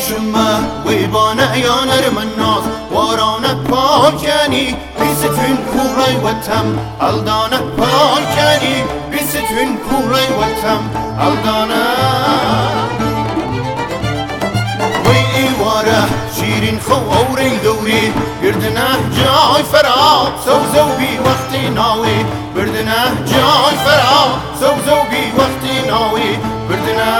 شما ویبانه یا نرمن ناز وارانه پاکنی بیستون کوری وطم الدانه پاکنی بیستون کوری وطم الدانه وی ایواره شیرین خو اوری دوری بردنه جای فرا سوزو بی وقتی ناوی بردنه جای فرا سوزو بی وقتی ناوی بردنه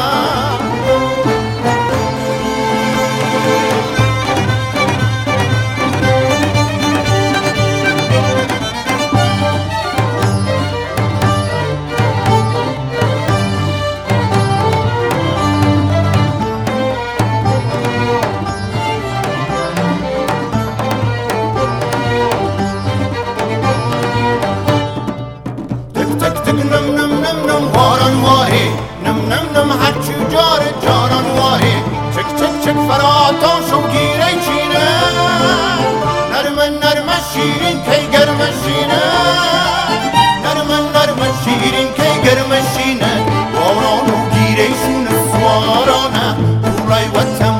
نم نم نم نم واران واری نم نم نم هر چو جار جاران واری چک چک چک فراتان شو گیره چینه نرمن نرمن شیرین کی گرم شینه نرمن نرمن شیرین کی گرم شینه واران و گیره شونه سوارانه کورای وطن